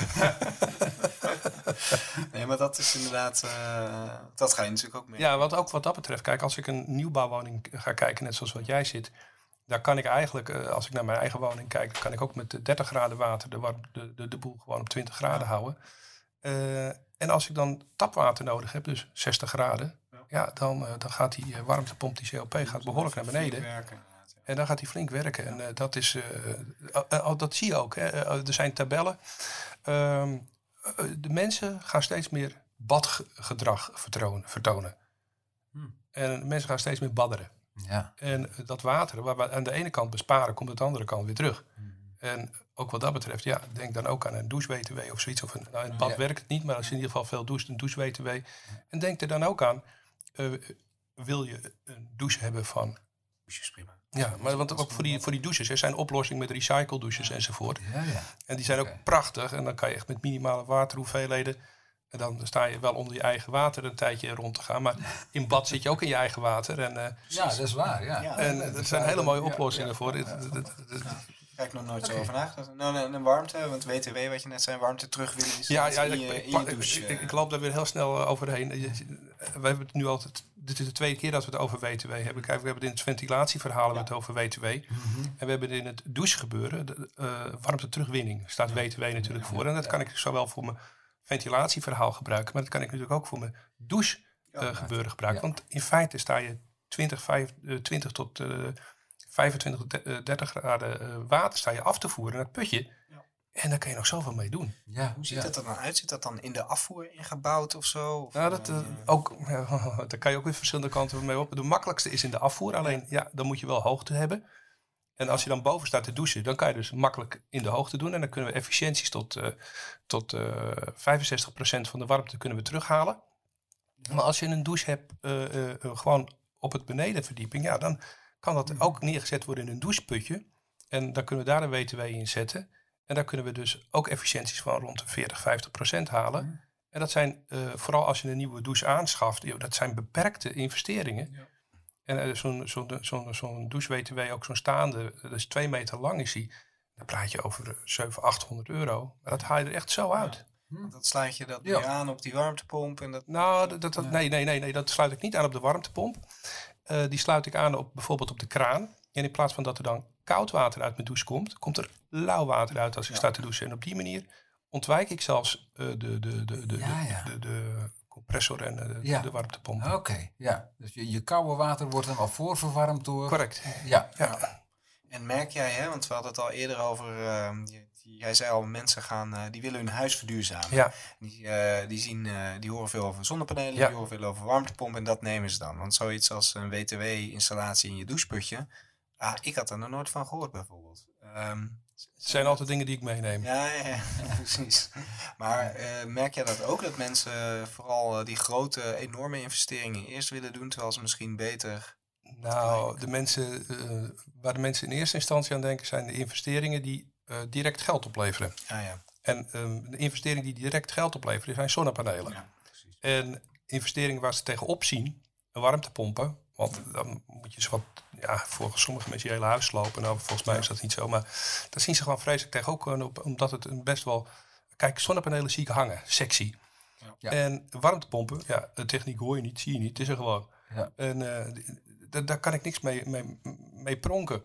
Nee, maar dat is inderdaad... Uh, dat ga je natuurlijk ook mee. Ja, wat ook wat dat betreft. Kijk, als ik een nieuwbouwwoning ga kijken, net zoals wat jij zit, daar kan ik eigenlijk, uh, als ik naar mijn eigen woning kijk, dan kan ik ook met dertig graden water de, warm, de, de, de boel gewoon op twintig graden ja. houden. Uh, en als ik dan tapwater nodig heb, dus zestig graden, ja, ja dan, uh, dan gaat die uh, warmtepomp, die C O P, gaat behoorlijk naar beneden. Werken, ja. En dan gaat die flink werken. En uh, dat is, uh, uh, uh, dat zie je ook. Hè. Uh, er zijn tabellen. Uh, uh, de mensen gaan steeds meer badgedrag vertonen. vertonen. Hmm. En de mensen gaan steeds meer badderen. Ja. En uh, dat water, waar we aan de ene kant besparen, komt aan de andere kant weer terug. Hmm. En ook wat dat betreft, ja, denk dan ook aan een douche-W T W of zoiets. Of een, nou, in het bad ja. werkt het niet, maar als je in ieder geval veel doucht, een douche-W T W. Ja. En denk er dan ook aan, uh, wil je een douche hebben van... Douches prima. Ja, maar want ook voor die, voor die douches, er zijn oplossingen met recycle douches ja. enzovoort. Ja, ja. En die zijn ook okay. prachtig. En dan kan je echt met minimale waterhoeveelheden... En dan sta je wel onder je eigen water een tijdje rond te gaan. Maar in bad zit je ook in je eigen water. En, uh, ja, dat is waar. Ja. Ja, en er zijn hele mooie oplossingen ja, voor. Ja, ja, ja. Daar heb ik nog nooit okay. zo over nagedacht. Nou, een warmte, want W T W, wat je net zei, warmte terugwinnen. Ja, ja, in je, in je douche. Ik, ik, ik loop daar weer heel snel uh, overheen. We hebben het nu altijd... Dit is de tweede keer dat we het over W T W hebben. Kijk, we hebben het in het ventilatieverhaal ja. het over W T W. Mm-hmm. En we hebben het in het douchegebeuren, de uh, warmte terugwinning, staat W T W natuurlijk voor. En dat kan ik zowel voor mijn ventilatieverhaal gebruiken, maar dat kan ik natuurlijk ook voor mijn douchegebeuren uh, gebruiken. Ja. Want in feite sta je twintig, vijf, uh, twintig tot uh, vijfentwintig, dertig graden uh, water sta je af te voeren naar het putje. Ja. En daar kan je nog zoveel mee doen. Ja, hoe ziet ja. dat er dan uit? Zit dat dan in de afvoer ingebouwd of zo? Of nou, dat, uh, uh, ook, uh, daar kan je ook weer verschillende kanten mee op. De makkelijkste is in de afvoer. Alleen, ja, dan moet je wel hoogte hebben. En als je dan boven staat te douchen, dan kan je dus makkelijk in de hoogte doen. En dan kunnen we efficiënties tot, uh, tot uh, vijfenzestig procent van de warmte kunnen we terughalen. Maar als je een douche hebt, uh, uh, uh, gewoon op het benedenverdieping, ja, dan kan dat ook neergezet worden in een doucheputje. En dan kunnen we daar een W T W in zetten. En daar kunnen we dus ook efficiënties van rond de veertig, vijftig procent halen. Mm. En dat zijn, uh, vooral als je een nieuwe douche aanschaft, joh, dat zijn beperkte investeringen. Ja. En uh, zo'n, zo'n, zo'n, zo'n douche-W T W, ook zo'n staande, dat is twee meter lang is die. Dan praat je over zevenhonderd, achthonderd euro. Maar dat haal je er echt zo uit. Ja. Hm. Dat sluit je dat ja. weer aan op die warmtepomp? En dat... Nou, dat, dat, ja. nee, nee, nee, nee, dat sluit ik niet aan op de warmtepomp. Uh, die sluit ik aan op bijvoorbeeld op de kraan. En in plaats van dat er dan koud water uit mijn douche komt, komt er lauw water uit als ik ja. sta te douchen. En op die manier ontwijk ik zelfs uh, de, de, de, de, de, ja, ja. de, de, de compressor en de, ja. de warmtepomp. Oké, okay, ja. Dus je, je koude water wordt dan al voorverwarmd door... Correct. Ja. ja. En merk jij, hè, want we hadden het al eerder over... Uh, die, die, jij zei al, mensen gaan, uh, die willen hun huis verduurzamen. Ja. Die, uh, die, zien, uh, die horen veel over zonnepanelen, ja. die horen veel over warmtepomp en dat nemen ze dan. Want zoiets als een W T W-installatie in je doucheputje... Ah, ik had er nog nooit van gehoord bijvoorbeeld. Um, het zijn altijd dingen die ik meeneem. Ja, ja, ja precies. Maar uh, merk jij dat ook? Dat mensen vooral uh, die grote, enorme investeringen eerst willen doen, terwijl ze misschien beter... Nou, de mensen, uh, waar de mensen in eerste instantie aan denken, zijn de investeringen die uh, direct geld opleveren. Ah, ja. En um, de investeringen die direct geld opleveren, zijn zonnepanelen. Ja, precies. En investering waar ze tegenop zien, een warmtepompen. Want dan moet je ze wat, ja, voor sommige mensen je hele huis slopen. Nou, volgens mij is dat niet zo. Maar daar zien ze gewoon vreselijk tegenop, omdat het een best wel... Kijk, zonnepanelen zie ik hangen, sexy. Ja. En warmtepompen, ja, de techniek hoor je niet, zie je niet, het is er gewoon. Ja. En uh, d- daar kan ik niks mee, mee, mee pronken.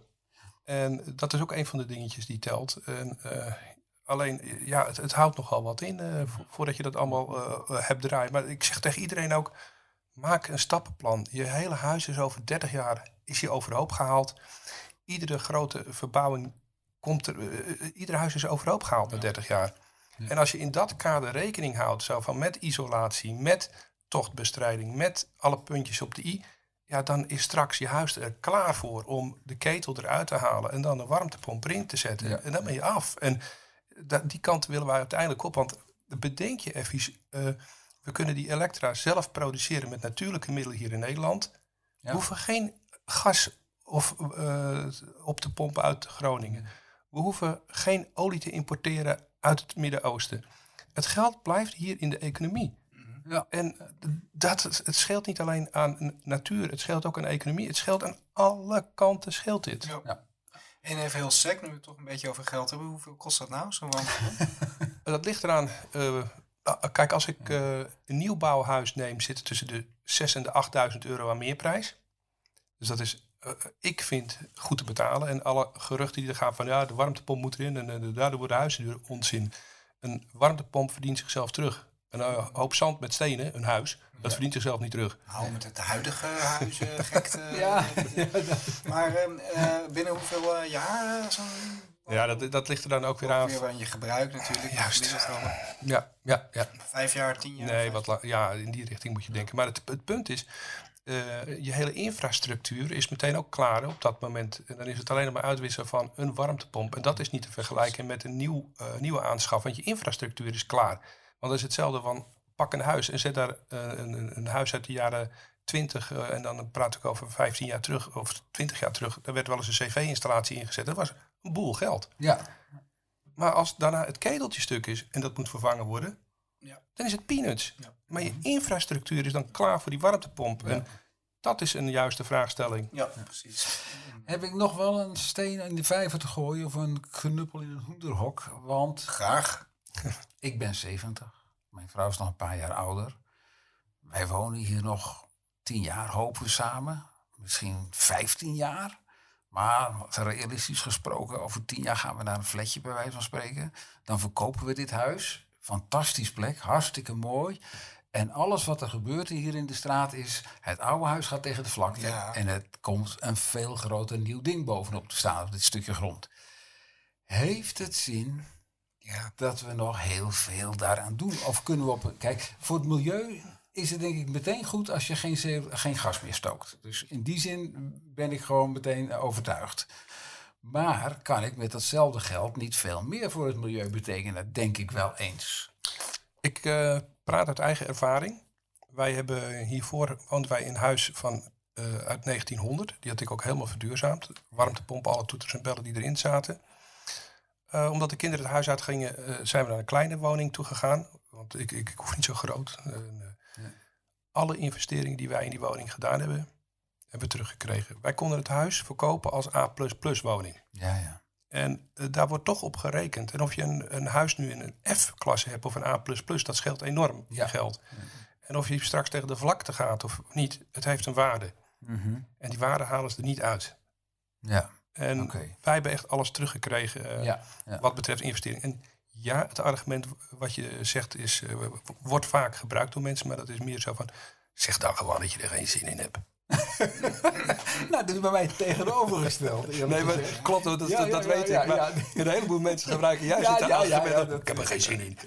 En dat is ook een van de dingetjes die telt. En, uh, alleen, ja, het, het houdt nogal wat in uh, vo- voordat je dat allemaal uh, hebt draaien. Maar ik zeg tegen iedereen ook, maak een stappenplan. Je hele huis is over dertig jaar is je overhoop gehaald. Iedere grote verbouwing komt er, uh, ieder huis is overhoop gehaald na ja. dertig jaar. Ja. En als je in dat kader rekening houdt, zo van met isolatie, met tochtbestrijding, met alle puntjes op de i, ja, dan is straks je huis er klaar voor om de ketel eruit te halen en dan de warmtepomp erin te zetten. Ja. En dan ben je af. En dat, die kant willen wij uiteindelijk op. Want bedenk je even, uh, we kunnen die elektra zelf produceren met natuurlijke middelen hier in Nederland. Ja. We hoeven geen gas of, uh, op te pompen uit Groningen. We hoeven geen olie te importeren uit het Midden-Oosten. Het geld blijft hier in de economie. Ja. En dat, het scheelt niet alleen aan natuur, het scheelt ook aan economie. Het scheelt aan alle kanten, scheelt dit. Ja. Ja. En even heel sec, nu we het toch een beetje over geld hebben. Hoeveel kost dat nou, zo'n warmtepomp? Dat ligt eraan. Uh, kijk, als ik uh, een nieuwbouwhuis neem, zit het tussen de zesduizend en de achtduizend euro aan meerprijs. Dus dat is... Uh, ik vind goed te betalen. En alle geruchten die er gaan van ja, de warmtepomp moet erin en uh, daardoor worden huizen duur, onzin. Een warmtepomp verdient zichzelf terug. Een uh, hoop zand met stenen, een huis, dat ja. verdient zichzelf niet terug. Nou, met het huidige huis, uh, gekte. ja. ja maar uh, binnen hoeveel uh, jaar? Uh, zo? Ja, dat, dat ligt er dan ook weer aan. Weer aan je gebruik natuurlijk. Juist. Ja, ja, ja. Vijf jaar, tien jaar? Nee, wat la- ja, in die richting moet je denken. Maar het, het punt is, Uh, je hele infrastructuur is meteen ook klaar op dat moment. En dan is het alleen maar uitwisselen van een warmtepomp. En dat is niet te vergelijken met een nieuw, uh, nieuwe aanschaf. Want je infrastructuur is klaar. Want dat is hetzelfde van pak een huis en zet daar uh, een, een huis uit de jaren twintig. Uh, en dan praat ik over vijftien jaar terug of twintig jaar terug. Daar werd wel eens een cv-installatie ingezet. Dat was een boel geld. Ja. Maar als daarna het keteltje stuk is en dat moet vervangen worden... Ja. Dan is het peanuts. Ja. Maar je infrastructuur is dan klaar voor die warmtepomp. Ja. En dat is een juiste vraagstelling. Ja, ja, precies. Heb ik nog wel een steen in de vijver te gooien of een knuppel in een hoenderhok? Want graag. Ik ben zeventig. Mijn vrouw is nog een paar jaar ouder. Wij wonen hier nog tien jaar, hopen we samen. Misschien vijftien jaar. Maar realistisch gesproken, over tien jaar gaan we naar een flatje bij wijze van spreken. Dan verkopen we dit huis. Fantastisch plek, hartstikke mooi. En alles wat er gebeurt hier in de straat is... het oude huis gaat tegen de vlakte... Ja. En het komt een veel groter nieuw ding bovenop te staan... op dit stukje grond. Heeft het zin ja. dat we nog heel veel daaraan doen? Of kunnen we op... Kijk, voor het milieu is het denk ik meteen goed... als je geen, zee, geen gas meer stookt. Dus in die zin ben ik gewoon meteen overtuigd. Maar kan ik met datzelfde geld niet veel meer voor het milieu betekenen? Denk ik wel eens. Ik uh, praat uit eigen ervaring. Wij hebben hiervoor woonden wij in een huis van uh, uit negentienhonderd. Die had ik ook helemaal verduurzaamd. Warmtepomp, alle toeters en bellen die erin zaten. Uh, omdat de kinderen het huis uitgingen, uh, zijn we naar een kleine woning toegegaan. Want ik, ik, ik hoef niet zo groot. Uh, uh, ja. Alle investeringen die wij in die woning gedaan hebben... hebben we teruggekregen. Wij konden het huis verkopen als A plus plus woning. Ja, ja. En uh, daar wordt toch op gerekend. En of je een, een huis nu in een F-klasse hebt of een A plus plus, dat scheelt enorm ja. geld. Ja. En of je straks tegen de vlakte gaat of niet, het heeft een waarde. Mm-hmm. En die waarde halen ze er niet uit. Ja. En okay. wij hebben echt alles teruggekregen uh, ja. Ja. wat betreft investering. En ja, het argument wat je zegt is, uh, wordt vaak gebruikt door mensen, maar dat is meer zo van, zeg dan gewoon dat je er geen zin in hebt. Nou, dat is bij mij tegenovergesteld. Nee, maar klopt, dat, ja, dat, dat ja, weet ja, ik. Maar ja, ja. Een heleboel mensen gebruiken juist ja, het ja, ja, ja, dat, ik heb er geen zin in.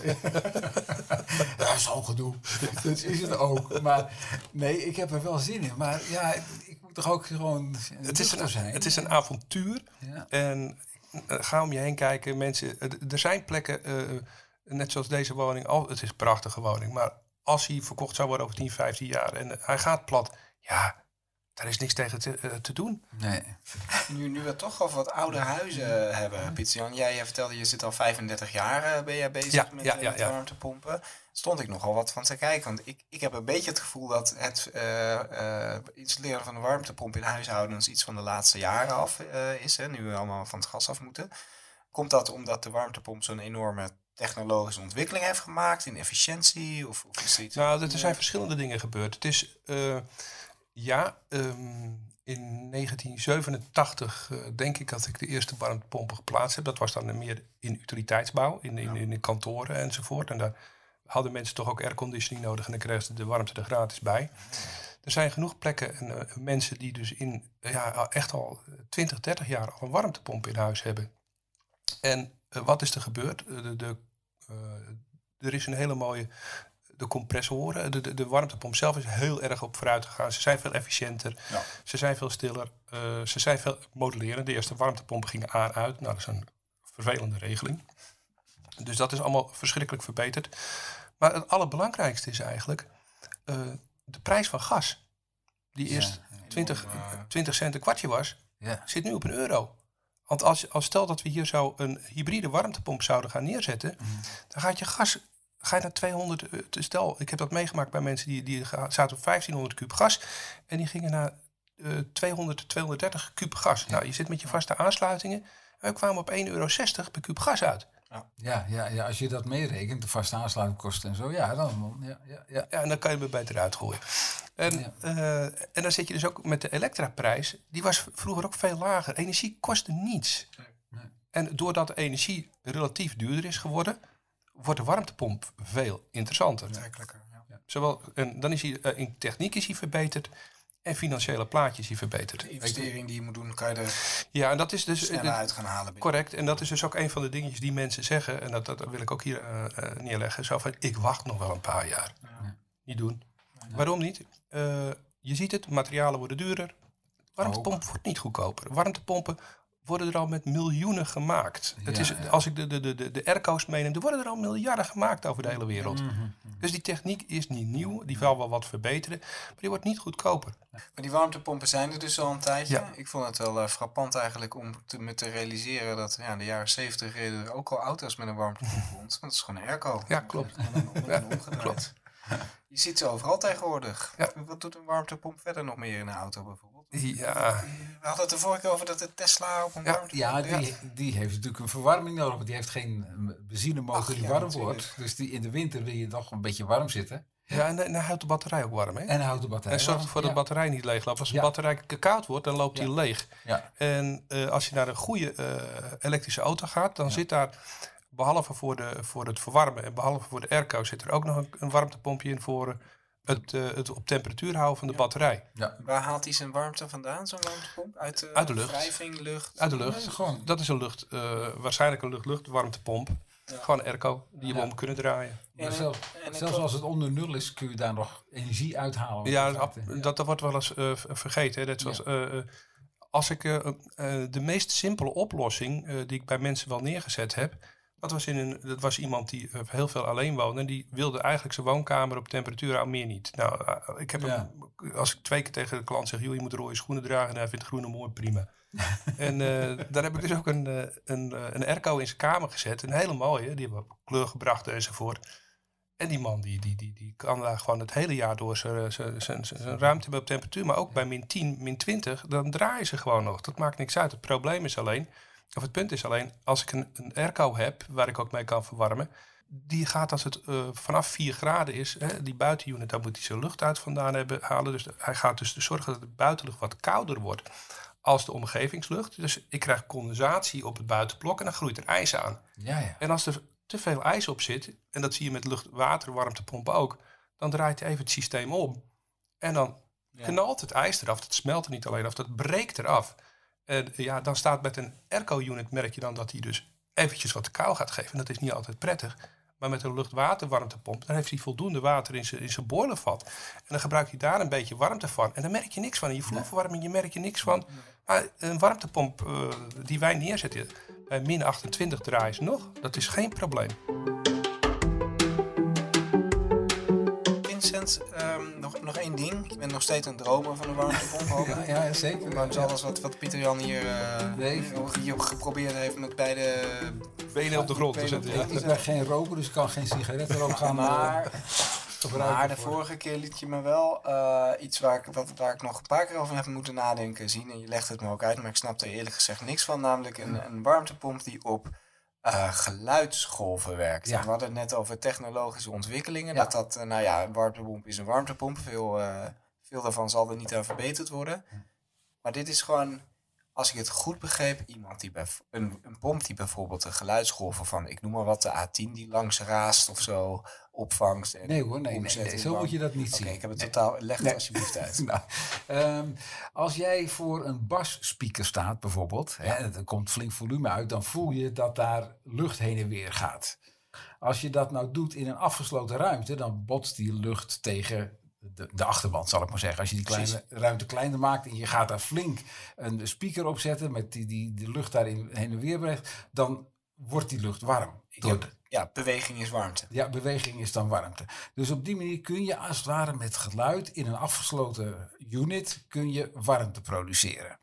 Dat is al gedoe. Dat is het ook. Maar nee, ik heb er wel zin in. Maar ja, ik moet toch ook gewoon het is een, zijn. Het is een avontuur. Ja. En uh, ga om je heen kijken. Mensen, uh, er zijn plekken, uh, net zoals deze woning. Al, het is een prachtige woning. Maar als hij verkocht zou worden over tien, vijftien jaar en hij gaat plat... Ja, daar is niks tegen te, uh, te doen. Nee. Nu, nu we het toch over wat oude huizen uh, hebben, Pieter-Jan. Jij, jij vertelde, je zit al vijfendertig jaar uh, ben jij bezig ja, met, ja, uh, ja, met ja. warmtepompen. Stond ik nogal wat van te kijken. Want ik, ik heb een beetje het gevoel dat het uh, uh, installeren van een warmtepomp in huishoudens iets van de laatste jaren af uh, is. Hè, nu we allemaal van het gas af moeten. Komt dat omdat de warmtepomp zo'n enorme technologische ontwikkeling heeft gemaakt in efficiëntie? Of, of is er iets? Nou, er zijn verschillende dingen gebeurd. Het is, uh, ja, um, in negentien zevenentachtig uh, denk ik dat ik de eerste warmtepompen geplaatst heb. Dat was dan meer in utiliteitsbouw, in, in, in de kantoren enzovoort. En daar hadden mensen toch ook airconditioning nodig en dan kregen ze de warmte er gratis bij. Er zijn genoeg plekken en uh, mensen die dus in ja, echt al twintig, dertig jaar al een warmtepomp in huis hebben. En uh, wat is er gebeurd? Uh, de, de, uh, er is een hele mooie... De compressoren, de, de, de warmtepomp zelf is heel erg op vooruit gegaan. Ze zijn veel efficiënter, ja. Ze zijn veel stiller, uh, ze zijn veel modulerender. De eerste warmtepompen gingen aan-uit. Nou, dat is een vervelende regeling. Dus dat is allemaal verschrikkelijk verbeterd. Maar het allerbelangrijkste is eigenlijk uh, de prijs van gas. Die eerst ja, twintig, twintig cent een kwartje was, ja. Zit nu op een euro. Want als, als stel dat we hier zo een hybride warmtepomp zouden gaan neerzetten, mm. dan gaat je gas... Ga je naar tweehonderd, stel, ik heb dat meegemaakt bij mensen die, die zaten op vijftienhonderd kuub gas. En die gingen naar uh, tweehonderd, tweehonderddertig kuub gas. Ja. Nou, je zit met je vaste aansluitingen. En we kwamen op één euro zestig per kuub gas uit. Ja, ja, ja, ja, als je dat meerekent, de vaste aansluitingkosten en zo, ja, dan, ja, ja, ja. ja en dan kan je me beter uitgooien. En, ja. uh, en dan zit je dus ook met de elektraprijs. Die was vroeger ook veel lager. Energie kostte niets. Nee. Nee. En doordat de energie relatief duurder is geworden, wordt de warmtepomp veel interessanter. Aantrekkelijker, ja. Ja. Zowel, en dan is hij, uh, in techniek is hij verbeterd en financiële plaatjes is hij verbeterd. De investering die je moet doen, kan je er ja, en dat is dus, sneller uit gaan halen. Binnen. Correct, en dat is dus ook een van de dingetjes die mensen zeggen, en dat, dat wil ik ook hier uh, uh, neerleggen, zo van, ik wacht nog wel een paar jaar. Ja. Niet doen. Ja. Waarom niet? Uh, je ziet het, materialen worden duurder, warmtepomp oh. wordt niet goedkoper. Warmtepompen worden er al met miljoenen gemaakt. Ja, het is, ja. Als ik de, de, de, de airco's meeneem, er worden er al miljarden gemaakt over de hele wereld. Mm-hmm. Dus die techniek is niet nieuw, die zal wel wat verbeteren, maar die wordt niet goedkoper. Maar die warmtepompen zijn er dus al een tijdje. Ja. Ik vond het wel uh, frappant eigenlijk om te, me te realiseren dat ja, in de jaren zeventig reden er ook al auto's met een warmtepomp rond. Want dat is gewoon een airco. Ja, klopt. Ja, klopt. Je ziet ze overal tegenwoordig. Ja. Wat doet een warmtepomp verder nog meer in een auto bijvoorbeeld? Ja. We hadden het de vorige keer over dat de Tesla op een ja, warmtepomp... Ja, die, die heeft natuurlijk een verwarming nodig. Want die heeft geen benzinemotor Ach, die ja, warm natuurlijk. wordt. Dus die, in de winter wil je toch een beetje warm zitten. Ja, en dan houdt de batterij ook warm, hè? En houdt de batterij En zorgt ervoor dat de ja. batterij niet leeg loopt. Als de ja. batterij koud wordt, dan loopt die ja. leeg. Ja. En uh, als je naar een goede uh, elektrische auto gaat, dan ja. zit daar... Behalve voor, de, voor het verwarmen en behalve voor de airco zit er ook nog een, een warmtepompje in voor het, uh, het op temperatuur houden van de ja. batterij. Ja. Waar haalt hij zijn warmte vandaan, zo'n warmtepomp? Uit de, Uit de lucht. Wrijving, lucht? Uit de lucht. Nee, gewoon. Dat is een lucht, uh, waarschijnlijk een lucht-lucht warmtepomp. Ja. Gewoon een airco die je ja. om kunnen draaien. Maar zelf, en zelfs als het onder nul is, kun je daar nog energie uithalen. Ja, dat, dat, dat wordt wel eens uh, vergeten. Hè. Dat zoals, ja. uh, als ik uh, uh, de meest simpele oplossing uh, die ik bij mensen wel neergezet heb. Dat was, in een, dat was iemand die uh, heel veel alleen woonde. En die wilde eigenlijk zijn woonkamer op temperatuur aan meer niet. Nou, uh, ik heb ja. hem, als ik twee keer tegen de klant zeg, joh, je moet rode schoenen dragen. En hij vindt groene mooi prima. En uh, daar heb ik dus ook een, uh, een, uh, een airco in zijn kamer gezet. Een hele mooie, die hebben kleur gebracht enzovoort. En die man die, die, die, die kan daar gewoon het hele jaar door zijn, zijn, zijn, zijn ruimte hebben op temperatuur. Maar ook bij min tien, min twintig, dan draaien ze gewoon nog. Dat maakt niks uit. Het probleem is alleen... Of het punt is alleen, als ik een, een airco heb, waar ik ook mee kan verwarmen, die gaat als het uh, vanaf vier graden is, hè, die buitenunit, daar moet hij zijn lucht uit vandaan hebben, halen. Dus de, hij gaat dus zorgen dat de buitenlucht wat kouder wordt als de omgevingslucht. Dus ik krijg condensatie op het buitenblok en dan groeit er ijs aan. Ja, ja. En als er te veel ijs op zit, en dat zie je met lucht-water-warmtepompen ook, dan draait hij even het systeem om. En dan ja. knalt het ijs eraf, dat smelt er niet alleen af, dat breekt eraf. En ja, dan staat met een airco-unit, merk je dan dat hij dus eventjes wat kou gaat geven. En dat is niet altijd prettig. Maar met een lucht-water-warmtepomp, dan heeft hij voldoende water in zijn, in zijn boilervat. En dan gebruik je daar een beetje warmte van. En dan merk je niks van. In je vloerverwarming je merk je niks van. Maar een warmtepomp uh, die wij neerzetten, bij min achtentwintig draaien ze nog. Dat is geen probleem. Vincent, Vincent, um, nog, nog één ding. Je bent nog steeds een dromer van de warmtepomp, hoop ik. Ja, ja, zeker. Maar alles wat, wat Pieter Jan hier, uh, nee. hier geprobeerd heeft met beide benen op de grond te zetten. Ja. Ik ben geen roker, dus ik kan geen sigaretten erop gaan. Maar, maar de voor. vorige keer liet je me wel uh, iets waar ik, wat, waar ik nog een paar keer over heb moeten nadenken zien. En je legt het me ook uit, maar ik snap er eerlijk gezegd niks van. Namelijk een, een warmtepomp die op uh, geluidsgolven werkt. Ja. We hadden het net over technologische ontwikkelingen. Ja. Dat dat, uh, nou ja, een warmtepomp is een warmtepomp. Veel, uh, veel daarvan zal er niet aan verbeterd worden. Maar dit is gewoon, als ik het goed begreep, iemand die bij, een, een pomp die bijvoorbeeld de geluidsgolven van, ik noem maar wat, de A tien die langs raast of zo, opvangt. En nee hoor, nee, nee, nee zo moet je dat niet okay, zien. Ik heb het nee. totaal, leg het nee. alsjeblieft uit. nou, um, als jij voor een basspeaker staat bijvoorbeeld, ja. hè, er komt flink volume uit, dan voel je dat daar lucht heen en weer gaat. Als je dat nou doet in een afgesloten ruimte, dan botst die lucht tegen De, de achterwand, zal ik maar zeggen. Als je die kleine ruimte kleiner maakt en je gaat daar flink een speaker op zetten met die, die, die lucht daarin heen en weer brengt, dan wordt die lucht warm. Ja, ja, beweging is warmte. Ja, beweging is dan warmte. Dus op die manier kun je als het ware met geluid in een afgesloten unit kun je warmte produceren.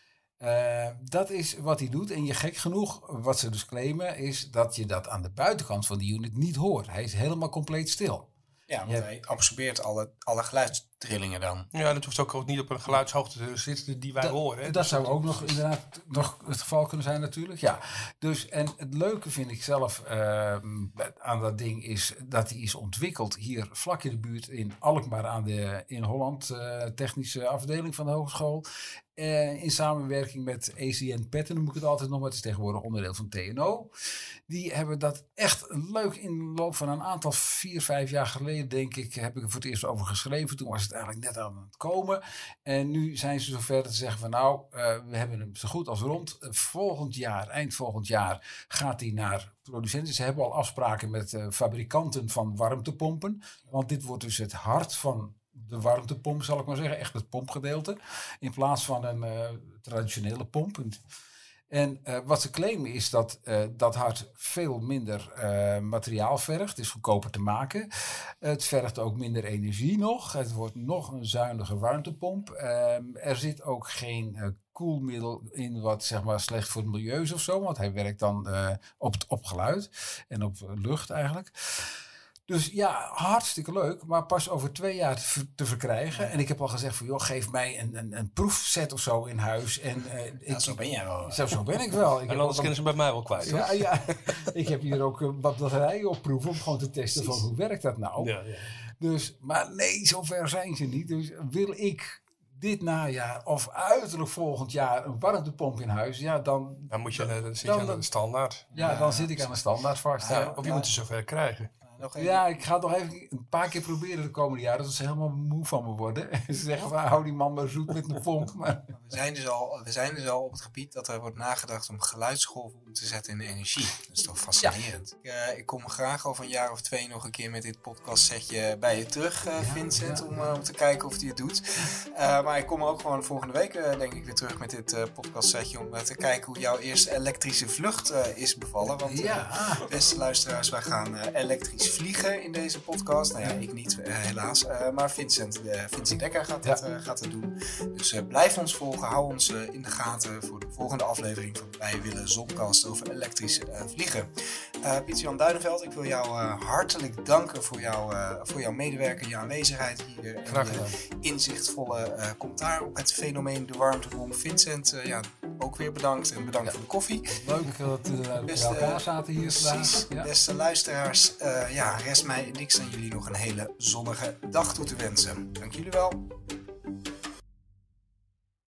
Uh, dat is wat hij doet. En je gek genoeg, wat ze dus claimen, is dat je dat aan de buitenkant van die unit niet hoort. Hij is helemaal compleet stil. Ja, want ja. hij absorbeert alle, alle geluidstrillingen dan. Ja, dat hoeft ook, ook niet op een geluidshoogte te zitten die wij dat, horen. Hè? Dat dus zou ook nog inderdaad nog het geval kunnen zijn natuurlijk. Ja. Dus, en het leuke vind ik zelf uh, aan dat ding is dat hij is ontwikkeld hier vlak in de buurt in Alkmaar aan de in Holland uh, technische afdeling van de hogeschool. Uh, in samenwerking met A C N Petten, noem ik het altijd nog, maar het is tegenwoordig onderdeel van T N O. Die hebben dat echt leuk in de loop van een aantal, vier, vijf jaar geleden, denk ik, heb ik er voor het eerst over geschreven. Toen was het eigenlijk net aan het komen. En nu zijn ze zover dat ze zeggen van nou, uh, we hebben hem zo goed als rond. Uh, volgend jaar, eind volgend jaar, gaat hij naar producenten. Ze hebben al afspraken met uh, fabrikanten van warmtepompen. Want dit wordt dus het hart van de warmtepomp, zal ik maar zeggen. Echt het pompgedeelte. In plaats van een uh, traditionele pomp. En uh, wat ze claimen is dat uh, dat hart veel minder uh, materiaal vergt. Het is goedkoper te maken. Het vergt ook minder energie nog. Het wordt nog een zuinige warmtepomp. Uh, er zit ook geen uh, koelmiddel in wat zeg maar slecht voor het milieu is of zo. Want hij werkt dan uh, op, op geluid en op lucht eigenlijk. Dus ja, hartstikke leuk, maar pas over twee jaar te, ver, te verkrijgen. En ik heb al gezegd van, joh, geef mij een, een, een proefset of zo in huis. En, uh, ja, ik, zo ben jij wel. Zo, zo ben ik wel. Ik en anders kunnen ze bij mij wel kwijt. Ja, ja. Ik heb hier ook uh, wat batterijen op proeven om gewoon te testen van hoe werkt dat nou. Ja, ja. Dus, maar nee, zover zijn ze niet. Dus wil ik dit najaar of uiterlijk volgend jaar een warmtepomp in huis, ja, dan... Dan, moet je, dan zit je dan, aan de standaard. Ja, ja, dan zit ik aan de standaard vast. Ja, Ja, of je ja. moet het zover krijgen. Ja, ik ga het nog even een paar keer proberen de komende jaren. Dat ze helemaal moe van me worden. Ze zeggen van, hou die man maar zoet met een pomp. Maar... We zijn, dus al, we zijn dus al op het gebied dat er wordt nagedacht om geluidsgolven om te zetten in energie. Dat is toch fascinerend. Ja. Ik, uh, ik kom graag over een jaar of twee nog een keer met dit podcastsetje bij je terug, uh, Vincent. Ja, ja. Om, uh, om te kijken of hij het doet. Uh, maar ik kom ook gewoon volgende week uh, denk ik weer terug met dit uh, podcastsetje. Om uh, te kijken hoe jouw eerste elektrische vlucht uh, is bevallen. Want uh, ja. beste luisteraars, wij gaan uh, elektrisch vliegen in deze podcast. Nou ja, ik niet uh, helaas. Uh, maar Vincent, uh, Vincent Dekker gaat het, uh, gaat het doen. Dus uh, blijf ons volgen. Hou ons uh, in de gaten voor de volgende aflevering van Wij Willen Zomcast over elektrisch uh, vliegen. Uh, Pieter Jan Duinenveld, ik wil jou uh, hartelijk danken voor, jou, uh, voor jouw medewerking, je aanwezigheid hier. Graag gedaan. En je inzichtvolle uh, commentaar op het fenomeen de warmtepomp. Vincent, uh, ja, ook weer bedankt en bedankt ja. voor de koffie. Leuk dat we uh, bij elkaar zaten hier vandaag. Ja. Beste luisteraars, uh, ja, rest mij niks aan jullie nog een hele zonnige dag toe te wensen. Dank jullie wel.